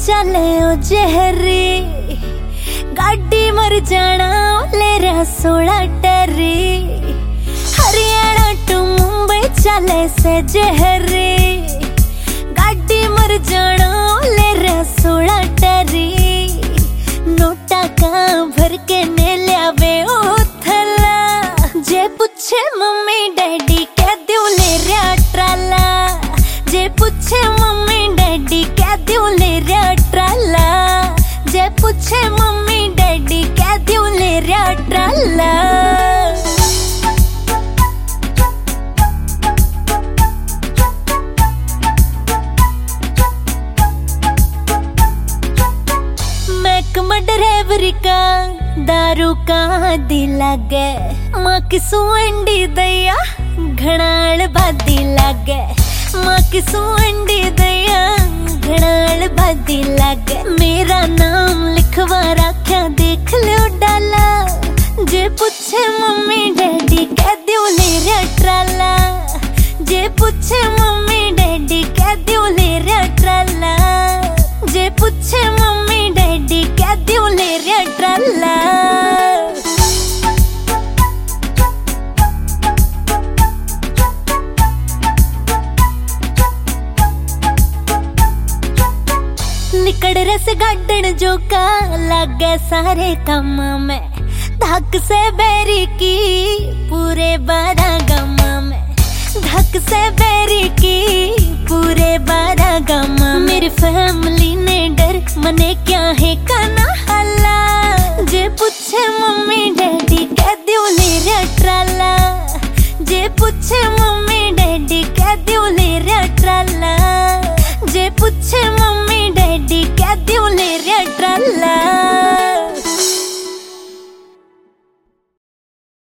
चले ओ जहरी गाड़ी मर जाना ले रहा 16 टरी हरियाणा टू मुंबई चले से जहरी गाड़ी मर जाना ले रहा 16 टरी नोटा का भर के ने लियावे ओ थला जे पूछे मम्मी डैडी कह दूं ले रहा ट्राला जे पूछे मम्मी डैडी कह दूं ले रहा ट्राला जे पूछे मम्मी डैडी कह दूं ले रहा ट्राला ड्राइवरी का दारू का दिल लगे माँ किसू अंडी दैया घनाल बादी लगे माँ किसू अंडी दैया घनाल बादी लगे मेरा नाम लिखवा रखा देख लो डाला जे पूछे मम्मी डैडी कह दूं ले रहा ट्राला जे पूछे मम्मी डैडी कह दूं ले रहा ट्राला जे पूछे मम्मी डैडी कह दूं ले रहा ट्राला निकड़ रस गार्डन जो का लगे सारे काम में धक से बेरी की पूरे 12 गमा में धक से बेरी की पूरे 12 गमा मेरी फैमिली ने डर मने क्या है काना हल्ला